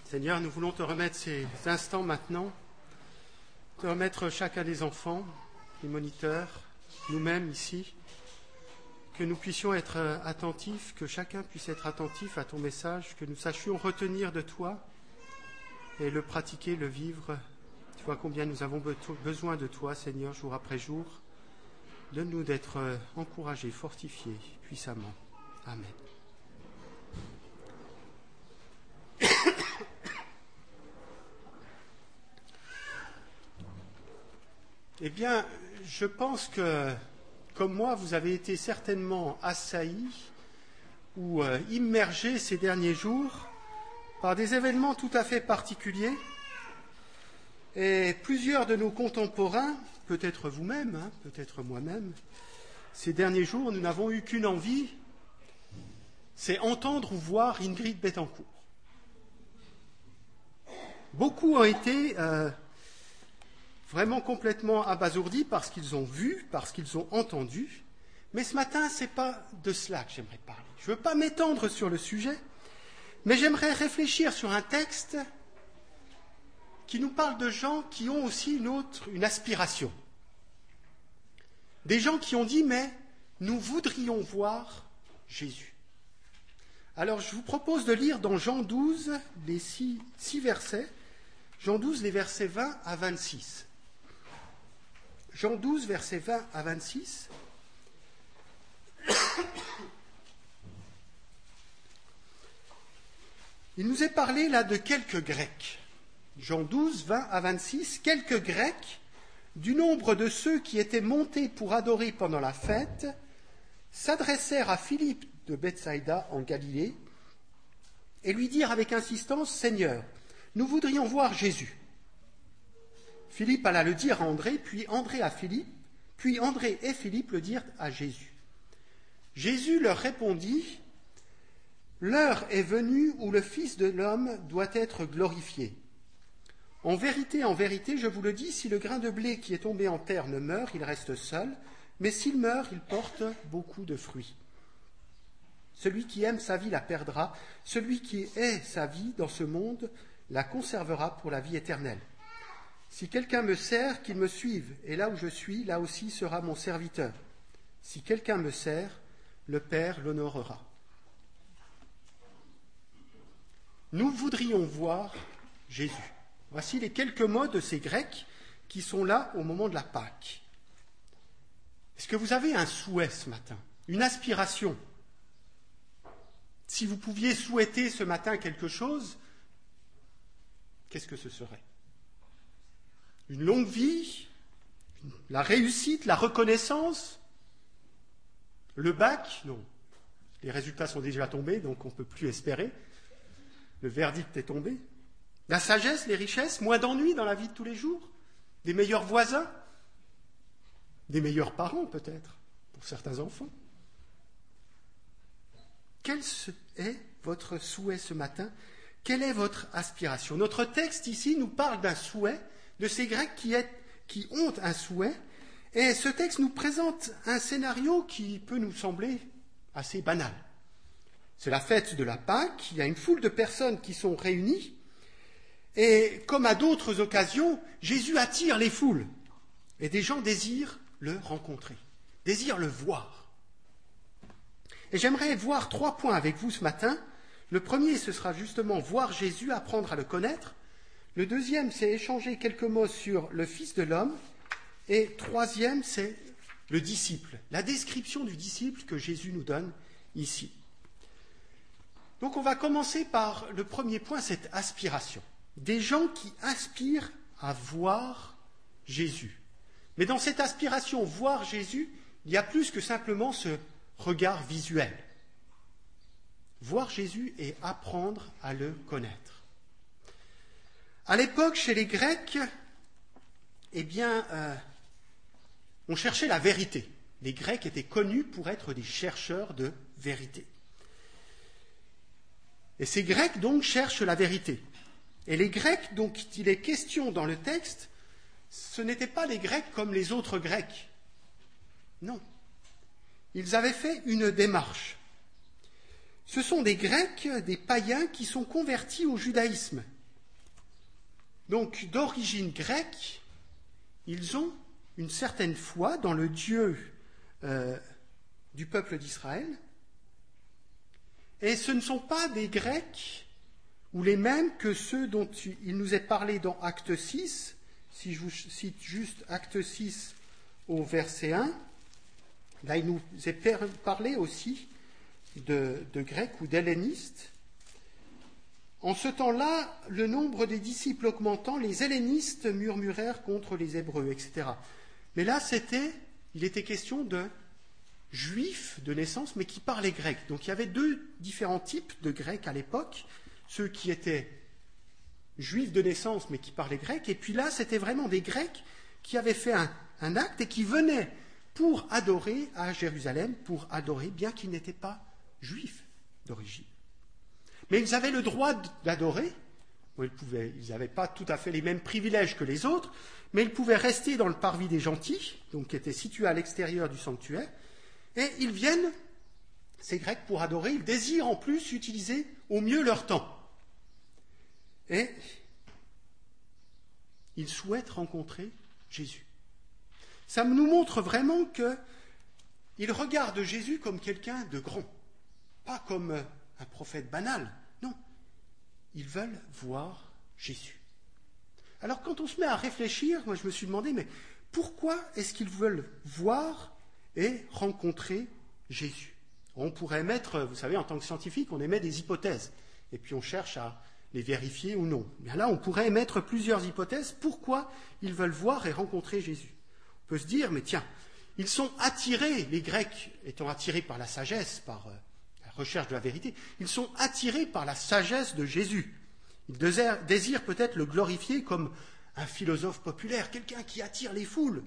Seigneur, nous voulons te remettre ces instants maintenant, te remettre chacun des enfants, les moniteurs, nous-mêmes ici, que nous puissions être attentifs, que chacun puisse être attentif à ton message, que nous sachions retenir de toi et le pratiquer, le vivre. Tu vois combien nous avons besoin de toi, Seigneur, jour après jour. Donne-nous d'être encouragés, fortifiés, puissamment. Amen. Eh bien, je pense que, comme moi, vous avez été certainement assaillis ou immergés ces derniers jours par des événements tout à fait particuliers. Et plusieurs de nos contemporains, peut-être vous-même, peut-être moi-même, ces derniers jours, nous n'avons eu qu'une envie, c'est entendre ou voir Ingrid Betancourt. Beaucoup ont été vraiment complètement abasourdis par ce qu'ils ont vu, par ce qu'ils ont entendu. Mais ce matin, ce n'est pas de cela que j'aimerais parler. Je ne veux pas m'étendre sur le sujet, mais j'aimerais réfléchir sur un texte qui nous parle de gens qui ont aussi une aspiration. Des gens qui ont dit, mais nous voudrions voir Jésus. Alors je vous propose de lire dans Jean 12 les six versets, Jean 12 les versets 20 à 26. Jean 12 versets 20 à 26. Il nous est parlé là de quelques Grecs. Jean 12, 20 à 26, quelques Grecs, du nombre de ceux qui étaient montés pour adorer pendant la fête, s'adressèrent à Philippe de Bethsaïda en Galilée et lui dirent avec insistance, « Seigneur, nous voudrions voir Jésus. » Philippe alla le dire à André, puis André et Philippe le dirent à Jésus. Jésus leur répondit, « L'heure est venue où le Fils de l'homme doit être glorifié. En vérité, je vous le dis, si le grain de blé qui est tombé en terre ne meurt, il reste seul, mais s'il meurt, il porte beaucoup de fruits. Celui qui aime sa vie la perdra, celui qui hait sa vie dans ce monde la conservera pour la vie éternelle. Si quelqu'un me sert, qu'il me suive, et là où je suis, là aussi sera mon serviteur. Si quelqu'un me sert, le Père l'honorera. » Nous voudrions voir Jésus. Voici les quelques mots de ces Grecs qui sont là au moment de la Pâque. Est-ce que vous avez un souhait ce matin, une aspiration? Si vous pouviez souhaiter ce matin quelque chose, qu'est-ce que ce serait? Une longue vie, la réussite, la reconnaissance, le bac? Non. Les résultats sont déjà tombés, donc on ne peut plus espérer. Le verdict est tombé. La sagesse, les richesses, moins d'ennuis dans la vie de tous les jours, des meilleurs voisins, des meilleurs parents peut-être, pour certains enfants. Quel est votre souhait ce matin? Quelle est votre aspiration? Notre texte ici nous parle d'un souhait, de ces Grecs qui ont un souhait, et ce texte nous présente un scénario qui peut nous sembler assez banal. C'est la fête de la Pâque, il y a une foule de personnes qui sont réunies, et comme à d'autres occasions, Jésus attire les foules, et des gens désirent le rencontrer, désirent le voir. Et j'aimerais voir 3 points avec vous ce matin. Le premier, ce sera justement voir Jésus, apprendre à le connaître. Le deuxième, c'est échanger quelques mots sur le Fils de l'homme. Et troisième, c'est le disciple, la description du disciple que Jésus nous donne ici. Donc on va commencer par le premier point, cette aspiration. Des gens qui aspirent à voir Jésus. Mais dans cette aspiration, voir Jésus, il y a plus que simplement ce regard visuel. Voir Jésus et apprendre à le connaître. À l'époque, chez les Grecs, on cherchait la vérité. Les Grecs étaient connus pour être des chercheurs de vérité. Et ces Grecs, donc, cherchent la vérité. Et les Grecs, dont il est question dans le texte, ce n'étaient pas les Grecs comme les autres Grecs. Non. Ils avaient fait une démarche. Ce sont des Grecs, des païens, qui sont convertis au judaïsme. Donc, d'origine grecque, ils ont une certaine foi dans le Dieu du peuple d'Israël. Et ce ne sont pas des Grecs ou les mêmes que ceux dont il nous est parlé dans Acte 6. Si je vous cite juste Acte 6 au verset 1, là il nous est parlé aussi de Grecs ou d'hellénistes. En ce temps-là, le nombre des disciples augmentant, les hellénistes murmurèrent contre les Hébreux, etc. Mais là, il était question de juifs de naissance, mais qui parlaient grec. Donc il y avait deux différents types de Grecs à l'époque, ceux qui étaient juifs de naissance, mais qui parlaient grec, et puis là, c'était vraiment des Grecs qui avaient fait un acte et qui venaient pour adorer à Jérusalem, pour adorer, bien qu'ils n'étaient pas juifs d'origine. Mais ils avaient le droit d'adorer. Ils n'avaient pas tout à fait les mêmes privilèges que les autres, mais ils pouvaient rester dans le parvis des gentils, donc qui était situé à l'extérieur du sanctuaire, et ils viennent, ces Grecs, pour adorer. Ils désirent en plus utiliser au mieux leur temps. Et ils souhaitent rencontrer Jésus. Ça nous montre vraiment qu'ils regardent Jésus comme quelqu'un de grand, pas comme un prophète banal, non. Ils veulent voir Jésus. Alors quand on se met à réfléchir, moi je me suis demandé, mais pourquoi est-ce qu'ils veulent voir et rencontrer Jésus? On pourrait mettre, vous savez, en tant que scientifique, on émet des hypothèses, et puis on cherche à les vérifier ou non. Bien là, on pourrait émettre plusieurs hypothèses. Pourquoi ils veulent voir et rencontrer Jésus? On peut se dire, mais tiens, ils sont attirés, les Grecs étant attirés par la sagesse, par la recherche de la vérité, ils sont attirés par la sagesse de Jésus. Ils désirent peut-être le glorifier comme un philosophe populaire, quelqu'un qui attire les foules.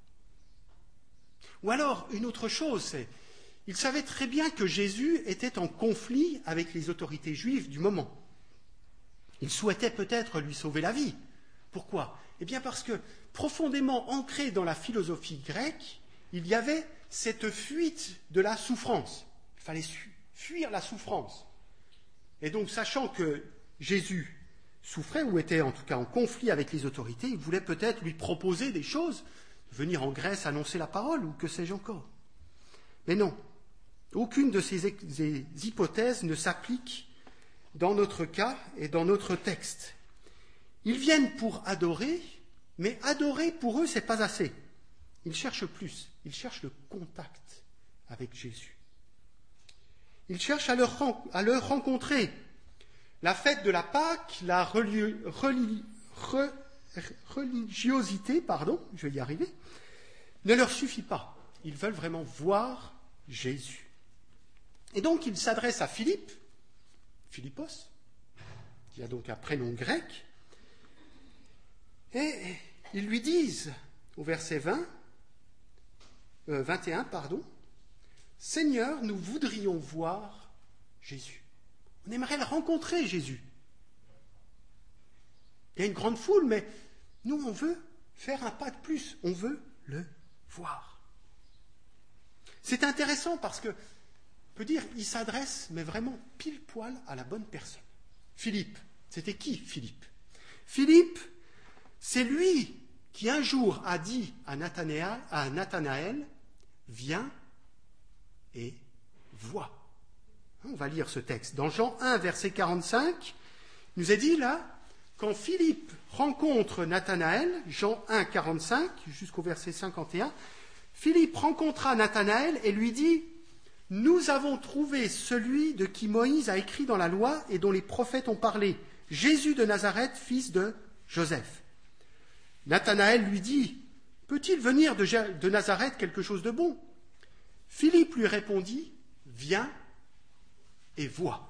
Ou alors, une autre chose, c'est ils savaient très bien que Jésus était en conflit avec les autorités juives du moment. Ils souhaitaient peut-être lui sauver la vie. Pourquoi? Eh bien parce que, profondément ancré dans la philosophie grecque, il y avait cette fuite de la souffrance. Il fallait fuir la souffrance. Et donc, sachant que Jésus souffrait, ou était en tout cas en conflit avec les autorités, il voulait peut-être lui proposer des choses, venir en Grèce annoncer la parole, ou que sais-je encore. Mais non, aucune de ces hypothèses ne s'applique dans notre cas et dans notre texte. Ils viennent pour adorer, mais adorer pour eux, ce n'est pas assez. Ils cherchent plus, ils cherchent le contact avec Jésus. Ils cherchent à le rencontrer. La fête de la Pâque, la religiosité, je vais y arriver, ne leur suffit pas. Ils veulent vraiment voir Jésus. Et donc ils s'adressent à Philippos, qui a donc un prénom grec, et ils lui disent, au verset 21, Seigneur, nous voudrions voir Jésus. On aimerait le rencontrer, Jésus. Il y a une grande foule, mais nous, on veut faire un pas de plus. On veut le voir. C'est intéressant parce que, on peut dire, il s'adresse, mais vraiment pile poil à la bonne personne. Philippe. C'était qui, Philippe? Philippe, c'est lui qui un jour a dit à Nathanaël, viens et vois. On va lire ce texte. Dans Jean 1, verset 45, il nous est dit là, quand Philippe rencontre Nathanaël, Jean 1, 45, jusqu'au verset 51, Philippe rencontra Nathanaël et lui dit, nous avons trouvé celui de qui Moïse a écrit dans la loi et dont les prophètes ont parlé, Jésus de Nazareth, fils de Joseph. Nathanaël lui dit, peut-il venir de Nazareth quelque chose de bon? Philippe lui répondit, viens et vois.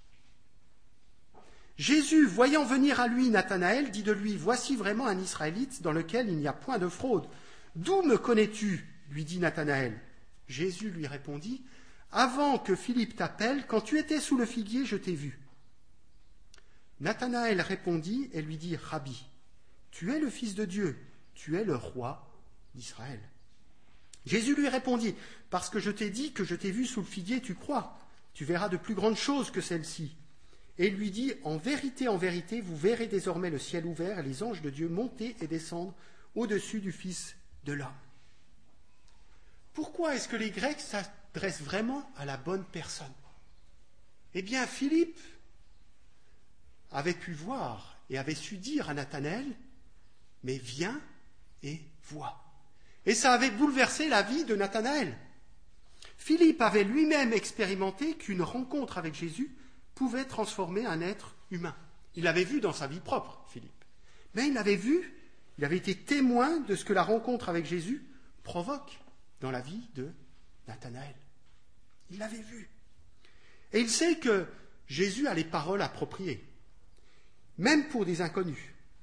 Jésus, voyant venir à lui Nathanaël, dit de lui, voici vraiment un Israélite dans lequel il n'y a point de fraude. D'où me connais-tu? Lui dit Nathanaël. Jésus lui répondit, avant que Philippe t'appelle, quand tu étais sous le figuier, je t'ai vu. Nathanaël répondit et lui dit, Rabbi, tu es le Fils de Dieu, tu es le roi d'Israël. Jésus lui répondit, parce que je t'ai dit que je t'ai vu sous le figuier, tu crois, tu verras de plus grandes choses que celles-ci. et il lui dit, en vérité, vous verrez désormais le ciel ouvert et les anges de Dieu monter et descendre au-dessus du Fils de l'homme. Pourquoi est-ce que les Grecs s'adressent vraiment à la bonne personne? Eh bien, Philippe avait pu voir et avait su dire à Nathanaël, mais viens et vois. Et ça avait bouleversé la vie de Nathanaël. Philippe avait lui-même expérimenté qu'une rencontre avec Jésus pouvait transformer un être humain. Il l'avait vu dans sa vie propre, Philippe. Mais il avait été témoin de ce que la rencontre avec Jésus provoque dans la vie de Nathanaël. Il l'avait vu. Et il sait que Jésus a les paroles appropriées, même pour des inconnus.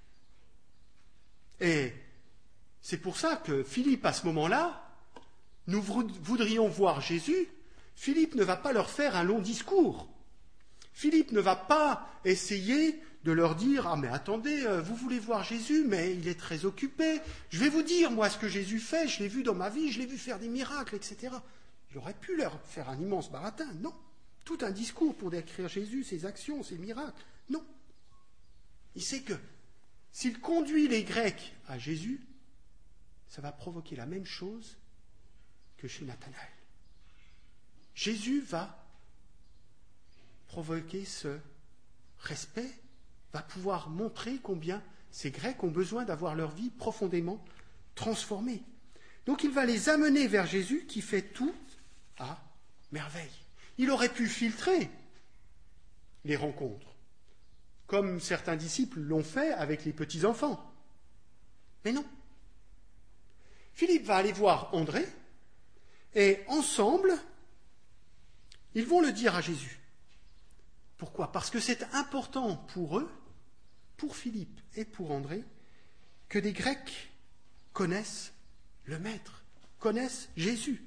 Et c'est pour ça que Philippe, à ce moment-là, nous voudrions voir Jésus. Philippe ne va pas leur faire un long discours. Philippe ne va pas essayer de leur dire « Ah mais attendez, vous voulez voir Jésus, mais il est très occupé. Je vais vous dire, moi, ce que Jésus fait, je l'ai vu dans ma vie, je l'ai vu faire des miracles, etc. » Il aurait pu leur faire un immense baratin. Non. Tout un discours pour décrire Jésus, ses actions, ses miracles. Non. Il sait que s'il conduit les Grecs à Jésus, ça va provoquer la même chose que chez Nathanaël. Jésus va provoquer ce respect, va pouvoir montrer combien ces Grecs ont besoin d'avoir leur vie profondément transformée. Donc il va les amener vers Jésus qui fait tout à merveille. Il aurait pu filtrer les rencontres, comme certains disciples l'ont fait avec les petits-enfants. Mais non. Philippe va aller voir André, et ensemble, ils vont le dire à Jésus. Pourquoi? Parce que c'est important pour eux, pour Philippe et pour André, que des Grecs connaissent le Maître, connaissent Jésus.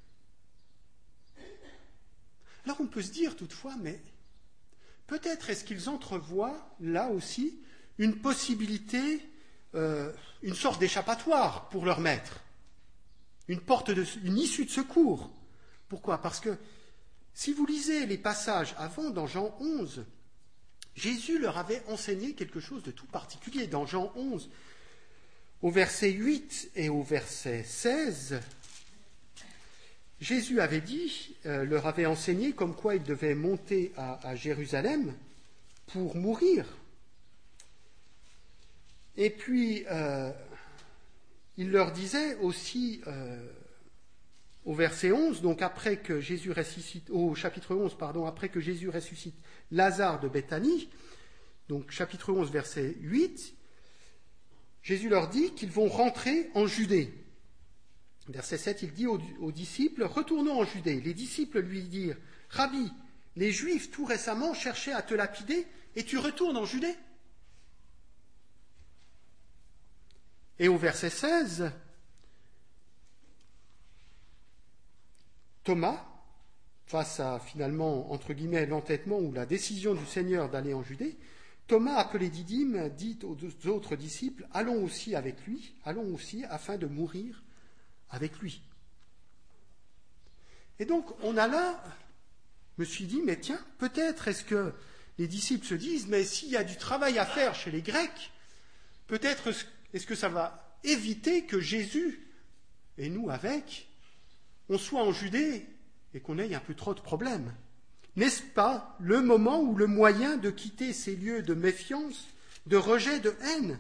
Alors on peut se dire toutefois, mais peut-être est-ce qu'ils entrevoient là aussi une possibilité, une sorte d'échappatoire pour leur Maître, une issue de secours. Pourquoi? Parce que si vous lisez les passages avant, dans Jean 11, Jésus leur avait enseigné quelque chose de tout particulier. Dans Jean 11, au verset 8 et au verset 16, Jésus avait dit, leur avait enseigné comme quoi ils devaient monter à Jérusalem pour mourir. Et puis, il leur disait aussi, au verset 11, donc après que Jésus ressuscite, au chapitre 11, pardon, après que Jésus ressuscite Lazare de Béthanie, donc chapitre 11, verset 8, Jésus leur dit qu'ils vont rentrer en Judée. Verset 7, il dit aux disciples, « Retournons en Judée. » Les disciples lui dirent, « Rabbi, les Juifs tout récemment cherchaient à te lapider et tu retournes en Judée ?» Et au verset 16, Thomas, face à finalement, entre guillemets, l'entêtement ou la décision du Seigneur d'aller en Judée, Thomas, appelé Didyme, dit aux autres disciples, « Allons aussi avec lui, allons aussi afin de mourir avec lui. » Et donc, on a là, je me suis dit, mais tiens, peut-être est-ce que les disciples se disent, mais s'il y a du travail à faire chez les Grecs, peut-être est-ce que ça va éviter que Jésus, et nous avec, on soit en Judée et qu'on ait un peu trop de problèmes. N'est-ce pas le moment ou le moyen de quitter ces lieux de méfiance, de rejet, de haine?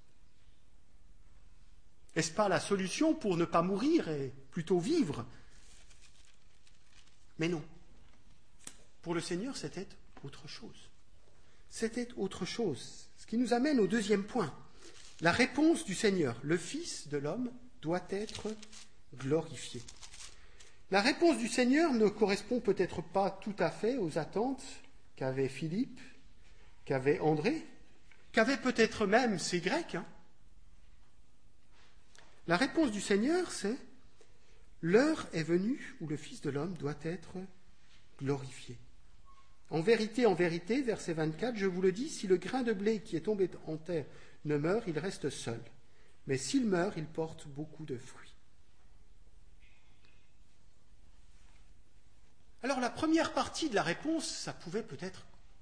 Est-ce pas la solution pour ne pas mourir et plutôt vivre? Mais non. Pour le Seigneur, c'était autre chose. C'était autre chose. Ce qui nous amène au deuxième point. La réponse du Seigneur. Le Fils de l'homme doit être glorifié. La réponse du Seigneur ne correspond peut-être pas tout à fait aux attentes qu'avait Philippe, qu'avait André, qu'avaient peut-être même ces Grecs. La réponse du Seigneur, c'est « L'heure est venue où le Fils de l'homme doit être glorifié. » En vérité, verset 24, je vous le dis, si le grain de blé qui est tombé en terre ne meurt, il reste seul. Mais s'il meurt, il porte beaucoup de fruits. Alors la première partie de la réponse, ça pouvait peut-être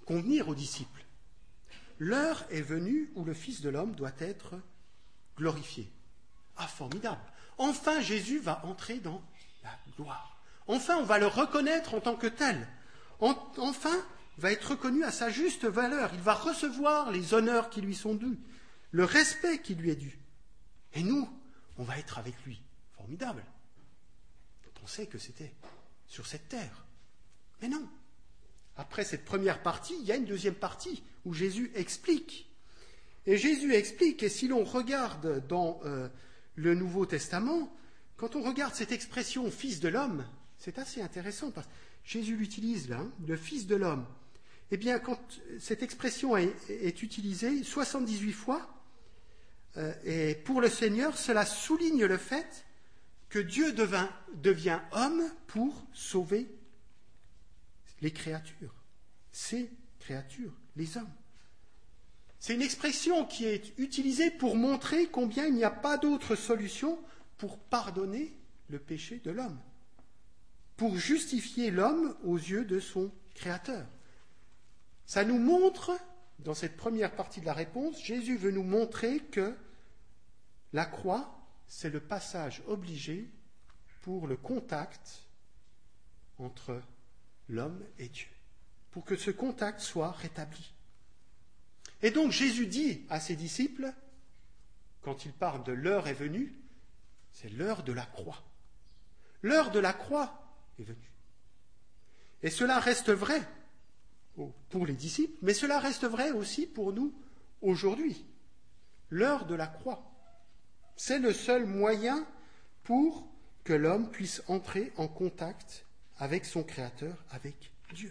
convenir aux disciples. L'heure est venue où le Fils de l'homme doit être glorifié. Ah, formidable. Enfin, Jésus va entrer dans la gloire. Enfin, on va le reconnaître en tant que tel. Enfin, il va être reconnu à sa juste valeur. Il va recevoir les honneurs qui lui sont dus, le respect qui lui est dû. Et nous, on va être avec lui. Formidable. On pensait que c'était sur cette terre. Mais non. Après cette première partie, il y a une deuxième partie où Jésus explique. Et Jésus explique, et si l'on regarde dans le Nouveau Testament, quand on regarde cette expression « fils de l'homme », c'est assez intéressant parce que Jésus l'utilise là, le fils de l'homme. Eh bien, quand cette expression est utilisée 78 fois, et pour le Seigneur, cela souligne le fait que Dieu devient homme pour sauver les créatures, ces créatures, les hommes. C'est une expression qui est utilisée pour montrer combien il n'y a pas d'autre solution pour pardonner le péché de l'homme, pour justifier l'homme aux yeux de son Créateur. Ça nous montre, dans cette première partie de la réponse, Jésus veut nous montrer que la croix, c'est le passage obligé pour le contact entre l'homme et Dieu, pour que ce contact soit rétabli. Et donc Jésus dit à ses disciples, quand il parle de l'heure est venue, c'est l'heure de la croix. L'heure de la croix est venue. Et cela reste vrai pour les disciples, mais cela reste vrai aussi pour nous aujourd'hui. L'heure de la croix, c'est le seul moyen pour que l'homme puisse entrer en contact avec son Créateur, avec Dieu.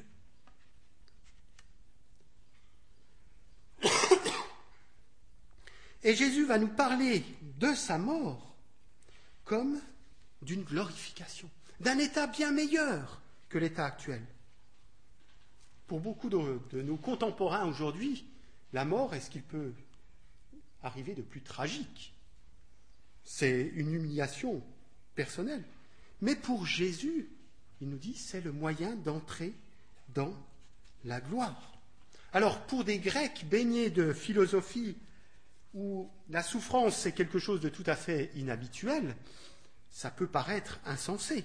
Et Jésus va nous parler de sa mort comme d'une glorification, d'un état bien meilleur que l'état actuel. Pour beaucoup de nos contemporains aujourd'hui, la mort est ce qu'il peut arriver de plus tragique. C'est une humiliation personnelle. Mais pour Jésus, il nous dit, c'est le moyen d'entrer dans la gloire. Alors, pour des Grecs baignés de philosophie, où la souffrance c'est quelque chose de tout à fait inhabituel, ça peut paraître insensé.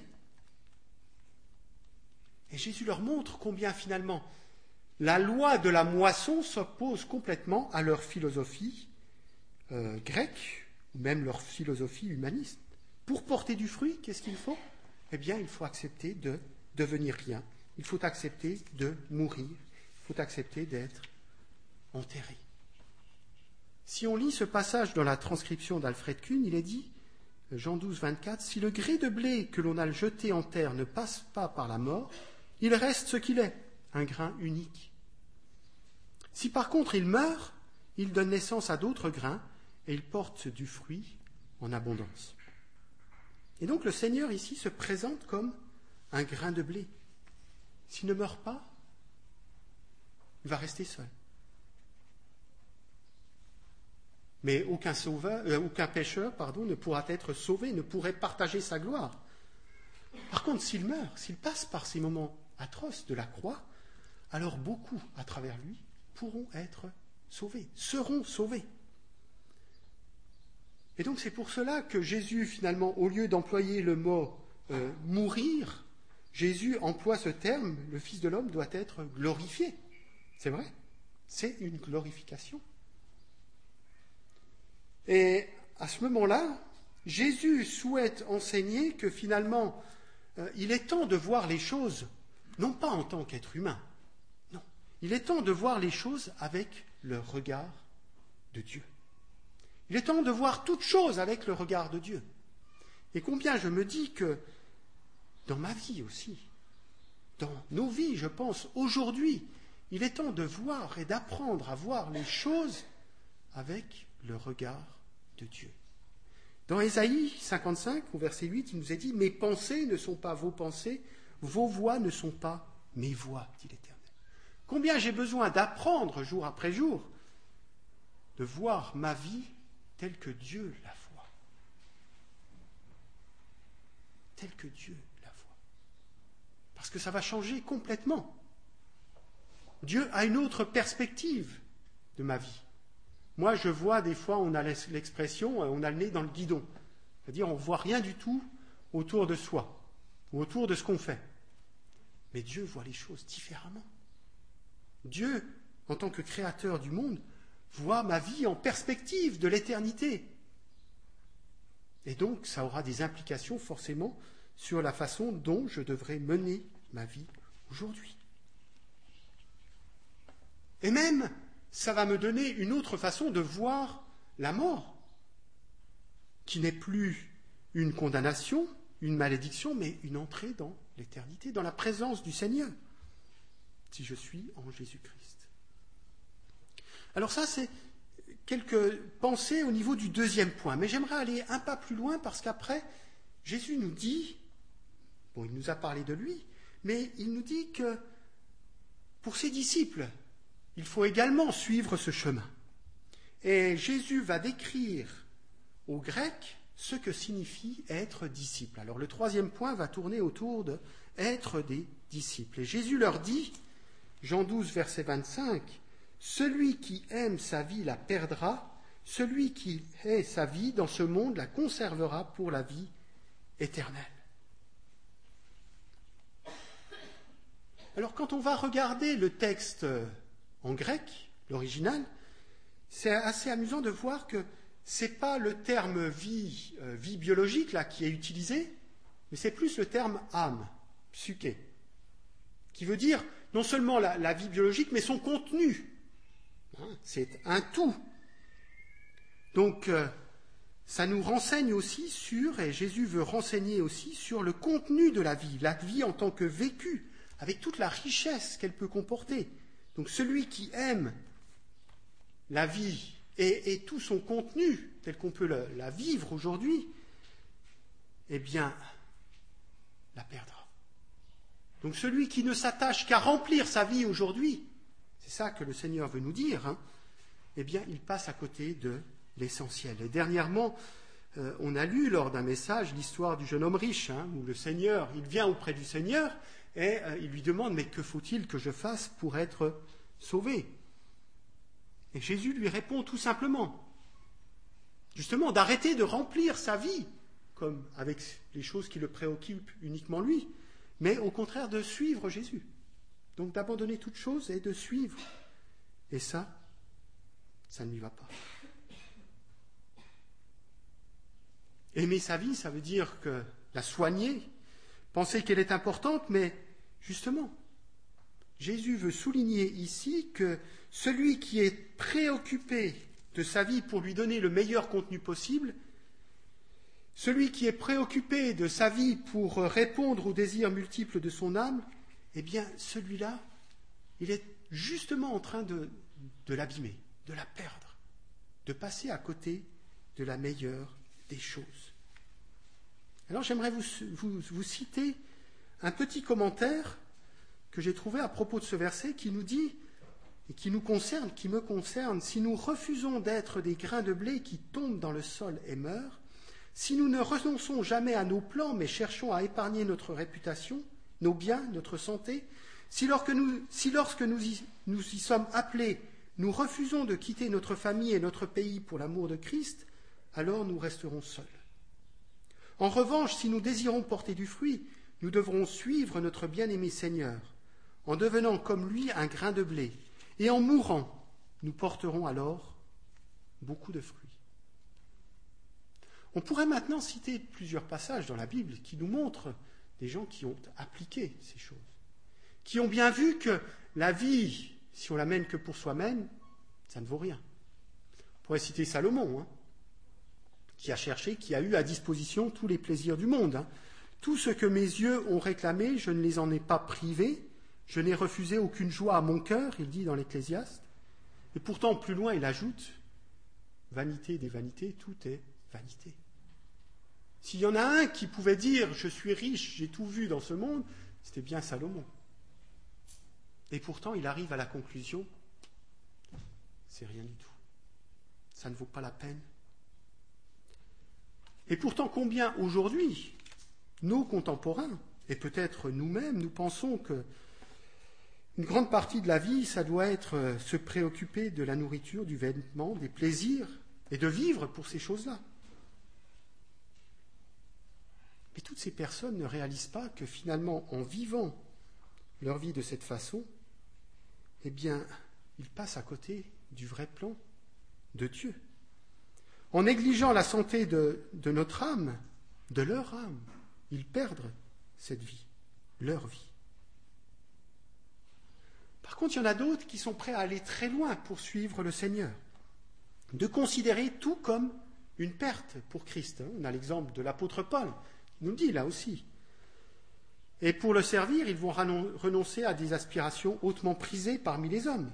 Et Jésus leur montre combien finalement la loi de la moisson s'oppose complètement à leur philosophie grecque, ou même leur philosophie humaniste. Pour porter du fruit, qu'est-ce qu'il faut ? Eh bien, il faut accepter de devenir rien. Il faut accepter de mourir. Il faut accepter d'être enterré. Si on lit ce passage dans la transcription d'Alfred Kuhn, il est dit, Jean 12, 24, « Si le gré de blé que l'on a jeté en terre ne passe pas par la mort, il reste ce qu'il est, un grain unique. Si par contre il meurt, il donne naissance à d'autres grains et il porte du fruit en abondance. » Et donc le Seigneur ici se présente comme un grain de blé. S'il ne meurt pas, il va rester seul. Mais aucun pécheur ne pourra être sauvé, ne pourrait partager sa gloire. Par contre, s'il meurt, s'il passe par ces moments atroces de la croix, alors beaucoup, à travers lui, pourront être sauvés, seront sauvés. Et donc c'est pour cela que Jésus, finalement, au lieu d'employer le mot mourir, Jésus emploie ce terme, le Fils de l'homme doit être glorifié. C'est vrai, c'est une glorification. Et à ce moment-là, Jésus souhaite enseigner que finalement, il est temps de voir les choses, non pas en tant qu'être humain, non. Il est temps de voir les choses avec le regard de Dieu. Il est temps de voir toutes choses avec le regard de Dieu. Et combien je me dis que dans ma vie aussi, dans nos vies, je pense, aujourd'hui, il est temps de voir et d'apprendre à voir les choses avec le regard de Dieu. Dans Ésaïe 55, au verset 8, il nous est dit « Mes pensées ne sont pas vos pensées, vos voix ne sont pas mes voix, dit l'Éternel. » Combien j'ai besoin d'apprendre jour après jour, de voir ma vie telle que Dieu la voit. Telle que Dieu la voit. Parce que ça va changer complètement. Dieu a une autre perspective de ma vie. Moi, je vois des fois, on a l'expression, on a le nez dans le guidon. C'est-à-dire, on ne voit rien du tout autour de soi, ou autour de ce qu'on fait. Mais Dieu voit les choses différemment. Dieu, en tant que créateur du monde, voit ma vie en perspective de l'éternité. Et donc, ça aura des implications forcément sur la façon dont je devrais mener ma vie aujourd'hui. Et même, ça va me donner une autre façon de voir la mort, qui n'est plus une condamnation, une malédiction, mais une entrée dans l'éternité, dans la présence du Seigneur, si je suis en Jésus-Christ. Alors ça, c'est quelques pensées au niveau du deuxième point, mais j'aimerais aller un pas plus loin parce qu'après, Jésus nous dit, bon, il nous a parlé de lui, mais il nous dit que pour ses disciples, il faut également suivre ce chemin. Et Jésus va décrire aux Grecs ce que signifie être disciple. Alors le troisième point va tourner autour de être des disciples. Et Jésus leur dit, Jean 12, verset 25, « Celui qui aime sa vie la perdra, celui qui hait sa vie dans ce monde la conservera pour la vie éternelle. » Alors quand on va regarder le texte en grec, l'original, c'est assez amusant de voir que ce n'est pas le terme vie biologique là, qui est utilisé, mais c'est plus le terme âme, psyché, qui veut dire non seulement la vie biologique, mais son contenu. C'est un tout. Donc, ça nous renseigne aussi sur, et Jésus veut renseigner aussi sur le contenu de la vie en tant que vécue, avec toute la richesse qu'elle peut comporter. Donc, celui qui aime la vie et tout son contenu, tel qu'on peut la vivre aujourd'hui, eh bien, la perdra. Donc, celui qui ne s'attache qu'à remplir sa vie aujourd'hui, c'est ça que le Seigneur veut nous dire, eh bien, il passe à côté de l'essentiel. Et dernièrement, on a lu lors d'un message l'histoire du jeune homme riche, où le Seigneur, il vient auprès du Seigneur et il lui demande « Mais que faut-il que je fasse pour être sauvé ?» Et Jésus lui répond tout simplement, justement, d'arrêter de remplir sa vie, comme avec les choses qui le préoccupent uniquement lui, mais au contraire de suivre Jésus. Donc d'abandonner toute chose et de suivre. Et ça ne lui va pas. Aimer sa vie, ça veut dire que la soigner, penser qu'elle est importante, mais justement, Jésus veut souligner ici que celui qui est préoccupé de sa vie pour lui donner le meilleur contenu possible, celui qui est préoccupé de sa vie pour répondre aux désirs multiples de son âme, eh bien, celui-là, il est justement en train de l'abîmer, de la perdre, de passer à côté de la meilleure des choses. Alors, j'aimerais vous citer un petit commentaire que j'ai trouvé à propos de ce verset qui nous dit, et qui nous concerne, qui me concerne, si nous refusons d'être des grains de blé qui tombent dans le sol et meurent, si nous ne renonçons jamais à nos plans, mais cherchons à épargner notre réputation, nos biens, notre santé, si lorsque nous y sommes appelés, nous refusons de quitter notre famille et notre pays pour l'amour de Christ, alors nous resterons seuls. En revanche, si nous désirons porter du fruit, nous devrons suivre notre bien-aimé Seigneur, en devenant comme lui un grain de blé, et en mourant, nous porterons alors beaucoup de fruits. On pourrait maintenant citer plusieurs passages dans la Bible qui nous montrent des gens qui ont appliqué ces choses, qui ont bien vu que la vie, si on la mène que pour soi-même, ça ne vaut rien. On pourrait citer Salomon, qui a cherché, qui a eu à disposition tous les plaisirs du monde. Tout ce que mes yeux ont réclamé, je ne les en ai pas privés, je n'ai refusé aucune joie à mon cœur, il dit dans l'Ecclésiaste. Et pourtant, plus loin, il ajoute, vanité des vanités, tout est vanité. S'il y en a un qui pouvait dire « je suis riche, j'ai tout vu dans ce monde », c'était bien Salomon. Et pourtant, il arrive à la conclusion « c'est rien du tout. Ça ne vaut pas la peine. » Et pourtant, combien aujourd'hui, nos contemporains, et peut-être nous-mêmes, nous pensons que Une grande partie de la vie, ça doit être se préoccuper de la nourriture, du vêtement, des plaisirs, et de vivre pour ces choses-là. Mais toutes ces personnes ne réalisent pas que finalement, en vivant leur vie de cette façon, eh bien, ils passent à côté du vrai plan de Dieu. En négligeant la santé de notre âme, de leur âme, ils perdent cette vie, leur vie. Par contre, il y en a d'autres qui sont prêts à aller très loin pour suivre le Seigneur, de considérer tout comme une perte pour Christ. On a l'exemple de l'apôtre Paul, qui nous le dit là aussi. Et pour le servir, ils vont renoncer à des aspirations hautement prisées parmi les hommes.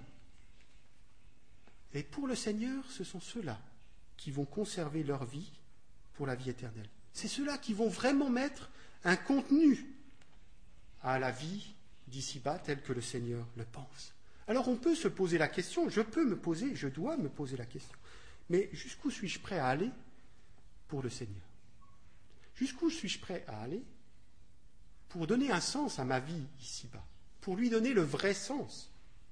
Et pour le Seigneur, ce sont ceux-là qui vont conserver leur vie pour la vie éternelle. C'est ceux-là qui vont vraiment mettre un contenu à la vie d'ici-bas tel que le Seigneur le pense. Alors on peut se poser la question, je dois me poser la question, mais jusqu'où suis-je prêt à aller pour le Seigneur? Jusqu'où suis-je prêt à aller pour donner un sens à ma vie ici-bas, pour lui donner le vrai sens?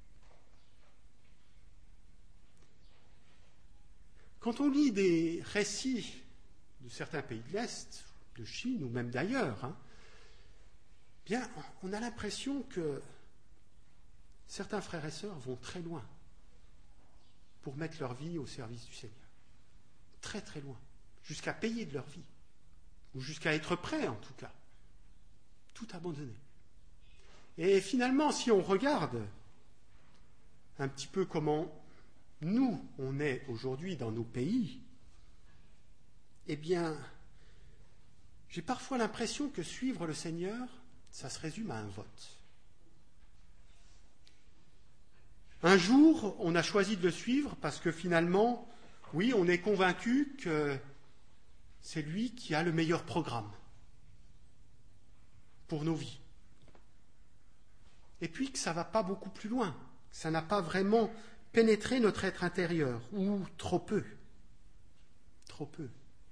Quand on lit des récits de certains pays de l'Est, de Chine ou même d'ailleurs, bien, on a l'impression que certains frères et sœurs vont très loin pour mettre leur vie au service du Seigneur. Très très loin. Jusqu'à payer de leur vie. Ou jusqu'à être prêts en tout cas. Tout abandonner. Et finalement, si on regarde un petit peu comment nous, on est aujourd'hui dans nos pays, eh bien, j'ai parfois l'impression que suivre le Seigneur, ça se résume à un vote. Un jour, on a choisi de le suivre parce que finalement, oui, on est convaincu que c'est lui qui a le meilleur programme pour nos vies. Et puis que ça ne va pas beaucoup plus loin, que ça n'a pas vraiment pénétré notre être intérieur, ou trop peu. Trop peu.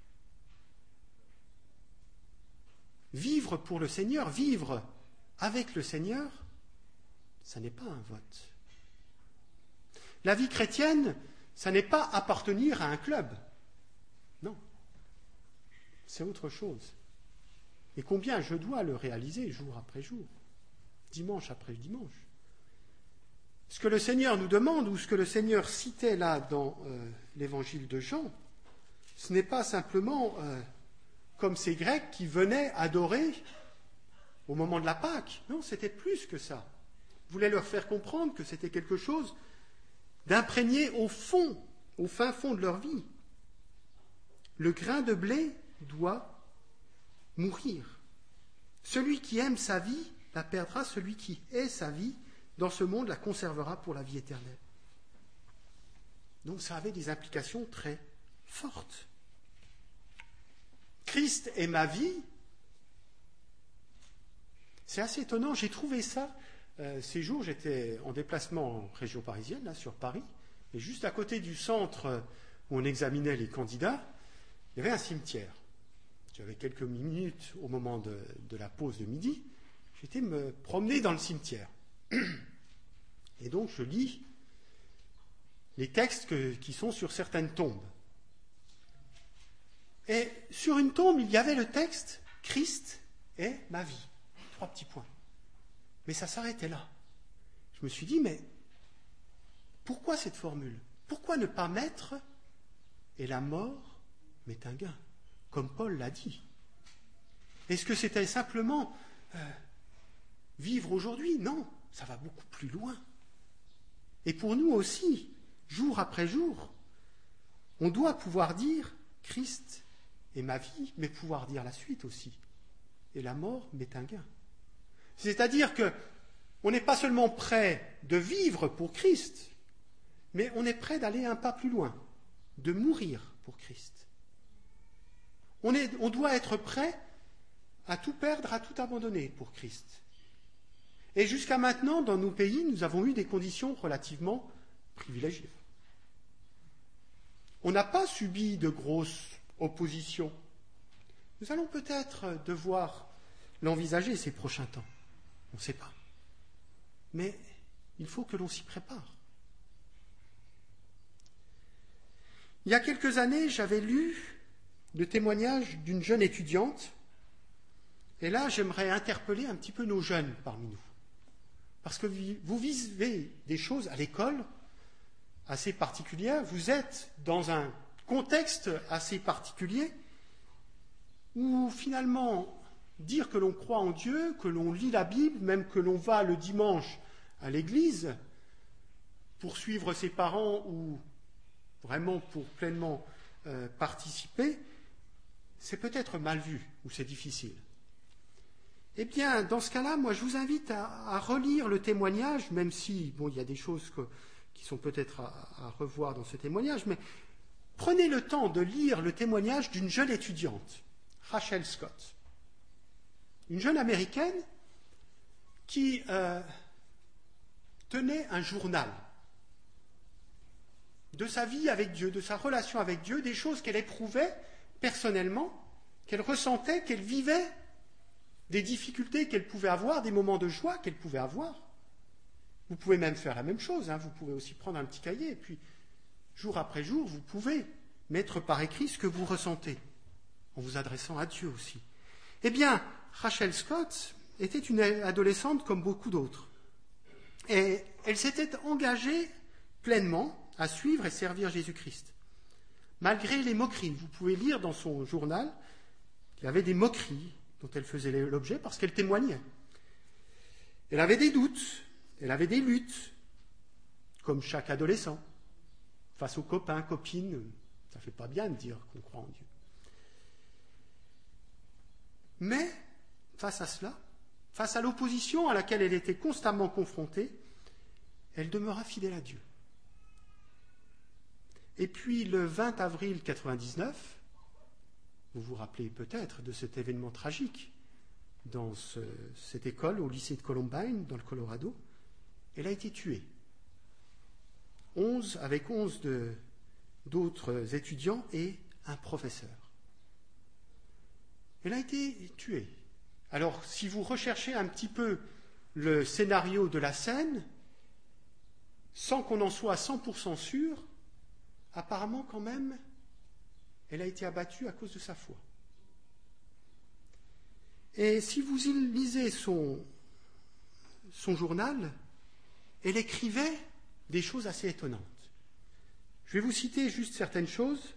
Vivre pour le Seigneur, vivre avec le Seigneur, ça n'est pas un vote. La vie chrétienne, ça n'est pas appartenir à un club. Non. C'est autre chose. Et combien je dois le réaliser jour après jour, dimanche après dimanche. Ce que le Seigneur nous demande, ou ce que le Seigneur citait là dans l'évangile de Jean, ce n'est pas simplement comme ces Grecs qui venaient adorer au moment de la Pâque. Non, c'était plus que ça. Il voulait leur faire comprendre que c'était quelque chose d'imprégné au fond, au fin fond de leur vie. Le grain de blé doit mourir. Celui qui aime sa vie la perdra, celui qui hait sa vie dans ce monde la conservera pour la vie éternelle. Donc ça avait des implications très fortes. Christ est ma vie. C'est assez étonnant, j'ai trouvé ça. Ces jours, j'étais en déplacement en région parisienne, là, sur Paris, et juste à côté du centre où on examinait les candidats, il y avait un cimetière. J'avais quelques minutes au moment de la pause de midi, j'étais me promener dans le cimetière. Et donc je lis les textes qui sont sur certaines tombes. Et sur une tombe, il y avait le texte « Christ est ma vie ». 3 petits points. Mais ça s'arrêtait là. Je me suis dit, mais pourquoi cette formule? Pourquoi ne pas mettre « et la mort m'est un gain », comme Paul l'a dit? Est-ce que c'était simplement vivre aujourd'hui? Non, ça va beaucoup plus loin. Et pour nous aussi, jour après jour, on doit pouvoir dire « Christ est ma vie », mais pouvoir dire la suite aussi. « Et la mort m'est un gain ». C'est-à-dire qu'on n'est pas seulement prêt de vivre pour Christ, mais on est prêt d'aller un pas plus loin, de mourir pour Christ. On doit être prêt à tout perdre, à tout abandonner pour Christ. Et jusqu'à maintenant, dans nos pays, nous avons eu des conditions relativement privilégiées. On n'a pas subi de grosses oppositions. Nous allons peut-être devoir l'envisager ces prochains temps. On ne sait pas. Mais il faut que l'on s'y prépare. Il y a quelques années, j'avais lu le témoignage d'une jeune étudiante, et là, j'aimerais interpeller un petit peu nos jeunes parmi nous. Parce que vous vivez des choses à l'école assez particulières, vous êtes dans un contexte assez particulier, où finalement, dire que l'on croit en Dieu, que l'on lit la Bible, même que l'on va le dimanche à l'église, pour suivre ses parents ou vraiment pour pleinement participer, c'est peut-être mal vu ou c'est difficile. Eh bien, dans ce cas-là, moi, je vous invite à relire le témoignage, même si, bon, il y a des choses qui sont peut-être à revoir dans ce témoignage, mais prenez le temps de lire le témoignage d'une jeune étudiante, Rachel Scott, une jeune américaine qui tenait un journal de sa vie avec Dieu, de sa relation avec Dieu, des choses qu'elle éprouvait personnellement, qu'elle ressentait, qu'elle vivait, des difficultés qu'elle pouvait avoir, des moments de joie qu'elle pouvait avoir. Vous pouvez même faire la même chose, vous pouvez aussi prendre un petit cahier, et puis, jour après jour, vous pouvez mettre par écrit ce que vous ressentez, en vous adressant à Dieu aussi. Eh bien, Rachel Scott était une adolescente comme beaucoup d'autres. Et elle s'était engagée pleinement à suivre et servir Jésus-Christ. Malgré les moqueries, vous pouvez lire dans son journal qu'il y avait des moqueries dont elle faisait l'objet parce qu'elle témoignait. Elle avait des doutes, elle avait des luttes, comme chaque adolescent. Face aux copains, copines, ça ne fait pas bien de dire qu'on croit en Dieu. Mais, face à cela, face à l'opposition à laquelle elle était constamment confrontée, elle demeura fidèle à Dieu. Et puis, le 20 avril 1999, vous vous rappelez peut-être de cet événement tragique dans cette école, au lycée de Columbine, dans le Colorado, elle a été tuée. 11 d'autres étudiants et un professeur. Elle a été tuée. Alors, si vous recherchez un petit peu le scénario de la scène, sans qu'on en soit 100% sûr, apparemment quand même, elle a été abattue à cause de sa foi. Et si vous lisez son journal, elle écrivait des choses assez étonnantes. Je vais vous citer juste certaines choses,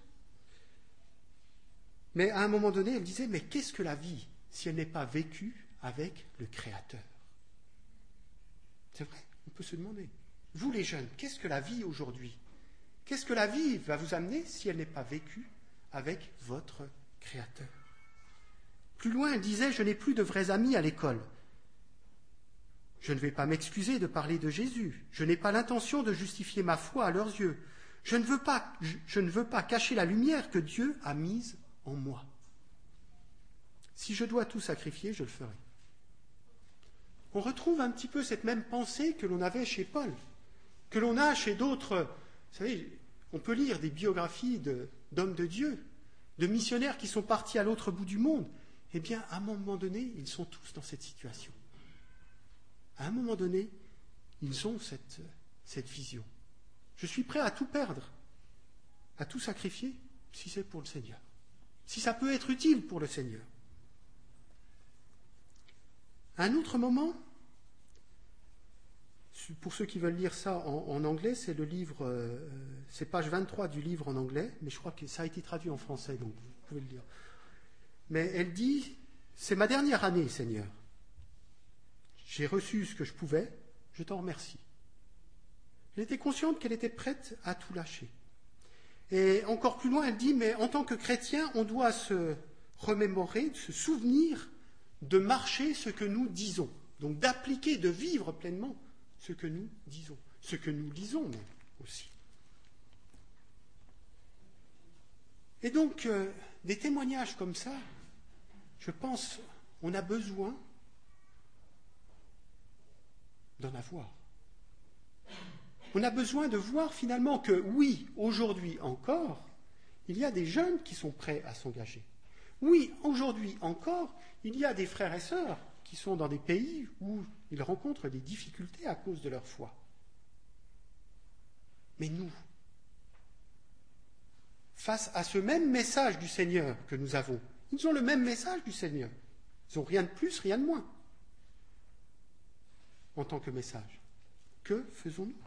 mais à un moment donné, elle disait, mais qu'est-ce que la vie si elle n'est pas vécue avec le Créateur? C'est vrai, on peut se demander. Vous les jeunes, qu'est-ce que la vie aujourd'hui? Qu'est-ce que la vie va vous amener si elle n'est pas vécue avec votre Créateur? Plus loin, elle disait, je n'ai plus de vrais amis à l'école. Je ne vais pas m'excuser de parler de Jésus. Je n'ai pas l'intention de justifier ma foi à leurs yeux. Je ne veux pas cacher la lumière que Dieu a mise en moi. Si je dois tout sacrifier, je le ferai. On retrouve un petit peu cette même pensée que l'on avait chez Paul, que l'on a chez d'autres. Vous savez, on peut lire des biographies d'hommes de Dieu, de missionnaires qui sont partis à l'autre bout du monde. Eh bien, à un moment donné, ils sont tous dans cette situation. À un moment donné, ils ont cette vision. Je suis prêt à tout perdre, à tout sacrifier, si c'est pour le Seigneur. Si ça peut être utile pour le Seigneur. Un autre moment, pour ceux qui veulent lire ça en anglais, c'est le livre, c'est page 23 du livre en anglais, mais je crois que ça a été traduit en français, donc vous pouvez le lire. Mais elle dit, c'est ma dernière année, Seigneur. J'ai reçu ce que je pouvais, je t'en remercie. Elle était consciente qu'elle était prête à tout lâcher. Et encore plus loin, elle dit, mais en tant que chrétien, on doit se remémorer, se souvenir de marcher ce que nous disons. Donc d'appliquer, de vivre pleinement ce que nous disons, ce que nous lisons même aussi. Et donc, des témoignages comme ça, je pense, on a besoin d'en avoir. On a besoin de voir finalement que, oui, aujourd'hui encore, il y a des jeunes qui sont prêts à s'engager. Oui, aujourd'hui encore, il y a des frères et sœurs qui sont dans des pays où ils rencontrent des difficultés à cause de leur foi. Mais nous, face à ce même message du Seigneur que nous avons, ils ont le même message du Seigneur. Ils n'ont rien de plus, rien de moins en tant que message. Que faisons-nous?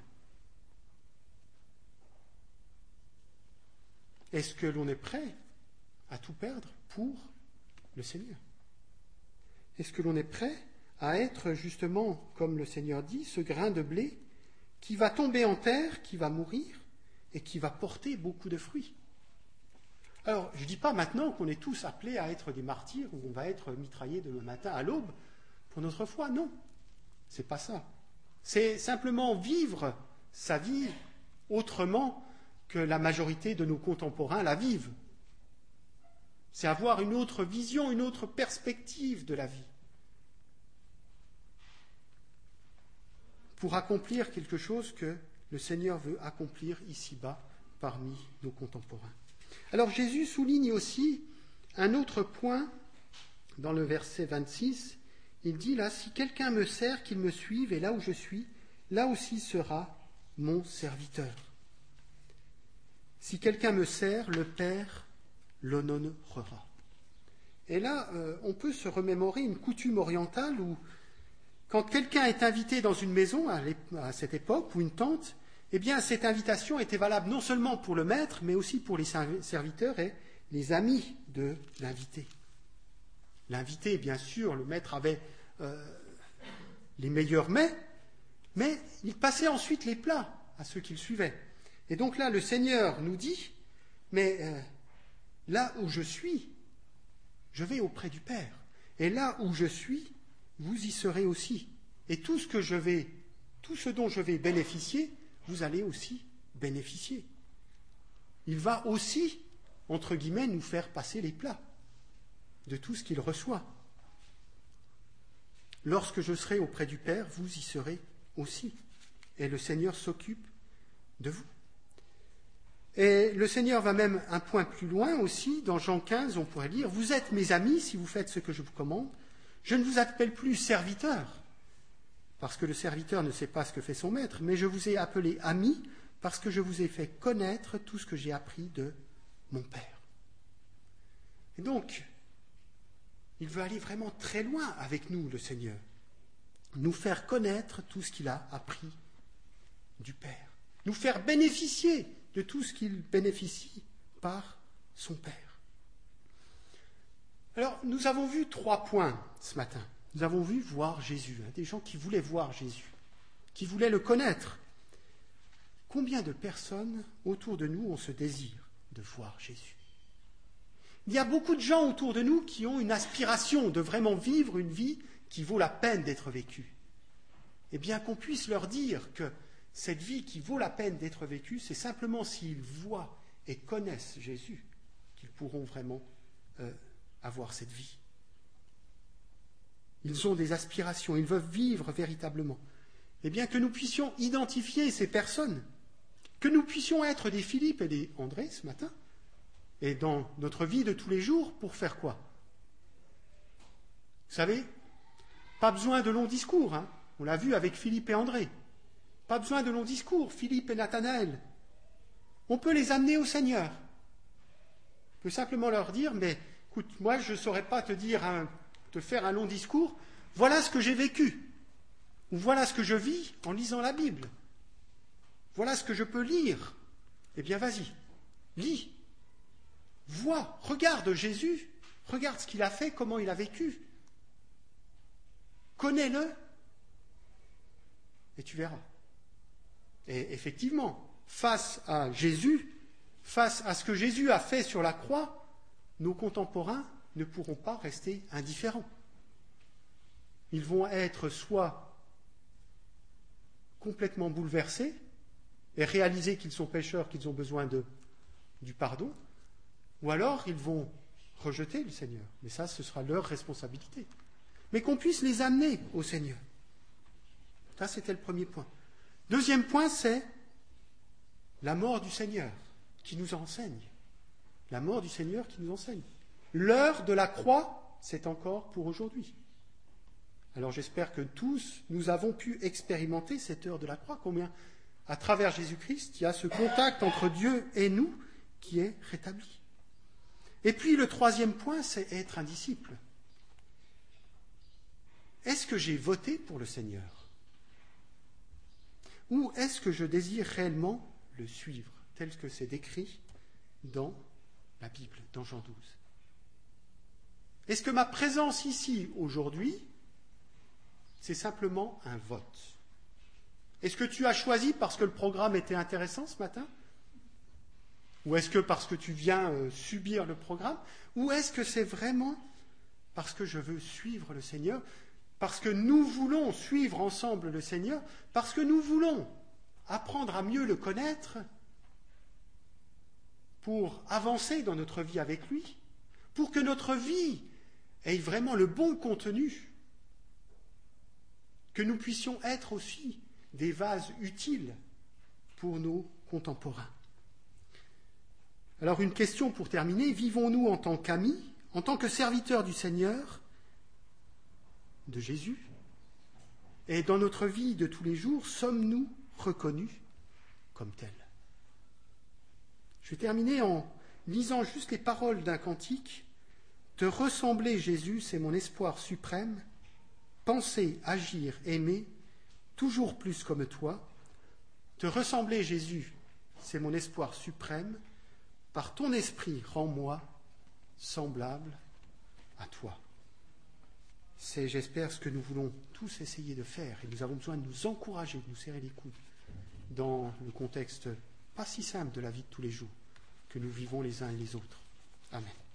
Est-ce que l'on est prêt à tout perdre pour le Seigneur? Est-ce que l'on est prêt à être justement, comme le Seigneur dit, ce grain de blé qui va tomber en terre, qui va mourir et qui va porter beaucoup de fruits? Alors, je ne dis pas maintenant qu'on est tous appelés à être des martyrs ou on va être mitraillés demain matin à l'aube pour notre foi. Non, c'est pas ça. C'est simplement vivre sa vie autrement que la majorité de nos contemporains la vivent. C'est avoir une autre vision, une autre perspective de la vie. Pour accomplir quelque chose que le Seigneur veut accomplir ici-bas parmi nos contemporains. Alors Jésus souligne aussi un autre point dans le verset 26. Il dit là, « Si quelqu'un me sert, qu'il me suive, et là où je suis, là aussi sera mon serviteur. Si quelqu'un me sert, le Père l'honorera. » Et là, on peut se remémorer une coutume orientale où, quand quelqu'un est invité dans une maison à cette époque, ou une tente, eh bien, cette invitation était valable non seulement pour le maître, mais aussi pour les serviteurs et les amis de l'invité. L'invité, bien sûr, le maître avait les meilleurs mets, mais il passait ensuite les plats à ceux qui le suivaient. Et donc là, le Seigneur nous dit, mais là où je suis, je vais auprès du Père. Et là où je suis, vous y serez aussi. Et tout ce dont je vais bénéficier, vous allez aussi bénéficier. Il va aussi, entre guillemets, nous faire passer les plats de tout ce qu'il reçoit. Lorsque je serai auprès du Père, vous y serez aussi. Et le Seigneur s'occupe de vous. Et le Seigneur va même un point plus loin aussi. Dans Jean 15, on pourrait lire « Vous êtes mes amis si vous faites ce que je vous commande. Je ne vous appelle plus serviteur, parce que le serviteur ne sait pas ce que fait son maître, mais je vous ai appelé ami, parce que je vous ai fait connaître tout ce que j'ai appris de mon Père. » Et donc, il veut aller vraiment très loin avec nous, le Seigneur. Nous faire connaître tout ce qu'il a appris du Père. Nous faire bénéficier de tout ce qu'il bénéficie par son Père. Alors, nous avons vu 3 points ce matin. Nous avons vu voir Jésus, des gens qui voulaient voir Jésus, qui voulaient le connaître. Combien de personnes autour de nous ont ce désir de voir Jésus? Il y a beaucoup de gens autour de nous qui ont une aspiration de vraiment vivre une vie qui vaut la peine d'être vécue. Eh bien, qu'on puisse leur dire que cette vie qui vaut la peine d'être vécue, c'est simplement s'ils voient et connaissent Jésus qu'ils pourront vraiment avoir cette vie. Ils ont des aspirations, ils veulent vivre véritablement. Eh bien, que nous puissions identifier ces personnes, que nous puissions être des Philippe et des André ce matin, et dans notre vie de tous les jours, pour faire quoi? Vous savez, pas besoin de longs discours, hein. On l'a vu avec Philippe et André. Pas besoin de longs discours, Philippe et Nathanaël. On peut les amener au Seigneur. On peut simplement leur dire, mais écoute, moi je ne saurais pas te faire un long discours, voilà ce que j'ai vécu, ou voilà ce que je vis en lisant la Bible. Voilà ce que je peux lire. Eh bien vas-y, lis, vois, regarde Jésus, regarde ce qu'il a fait, comment il a vécu. Connais-le, et tu verras. Et effectivement, face à Jésus, face à ce que Jésus a fait sur la croix, nos contemporains ne pourront pas rester indifférents. Ils vont être soit complètement bouleversés et réaliser qu'ils sont pécheurs, qu'ils ont besoin du pardon, ou alors ils vont rejeter le Seigneur. Mais ça, ce sera leur responsabilité. Mais qu'on puisse les amener au Seigneur. Ça, c'était le premier point. Deuxième point, c'est la mort du Seigneur qui nous enseigne. La mort du Seigneur qui nous enseigne. L'heure de la croix, c'est encore pour aujourd'hui. Alors j'espère que tous, nous avons pu expérimenter cette heure de la croix. à travers Jésus-Christ, il y a ce contact entre Dieu et nous qui est rétabli. Et puis le troisième point, c'est être un disciple. Est-ce que j'ai voté pour le Seigneur? Ou est-ce que je désire réellement le suivre, tel que c'est décrit dans la Bible, dans Jean 12? Est-ce que ma présence ici, aujourd'hui, c'est simplement un vote? Est-ce que tu as choisi parce que le programme était intéressant ce matin? Ou est-ce que parce que tu viens subir le programme? Ou est-ce que c'est vraiment parce que je veux suivre le Seigneur? Parce que nous voulons suivre ensemble le Seigneur? Parce que nous voulons apprendre à mieux le connaître pour avancer dans notre vie avec lui? Pour que notre vie ait vraiment le bon contenu? Que nous puissions être aussi des vases utiles pour nos contemporains. Alors une question pour terminer, vivons-nous en tant qu'amis, en tant que serviteurs du Seigneur, de Jésus? Et dans notre vie de tous les jours, sommes-nous reconnus comme tels? Je vais terminer en lisant juste les paroles d'un cantique. Te ressembler, Jésus, c'est mon espoir suprême. Penser, agir, aimer, toujours plus comme toi. Te ressembler, Jésus, c'est mon espoir suprême. Par ton esprit, rends-moi semblable à toi. C'est, j'espère, ce que nous voulons tous essayer de faire. Et nous avons besoin de nous encourager, de nous serrer les coudes dans le contexte pas si simple de la vie de tous les jours que nous vivons les uns et les autres. Amen.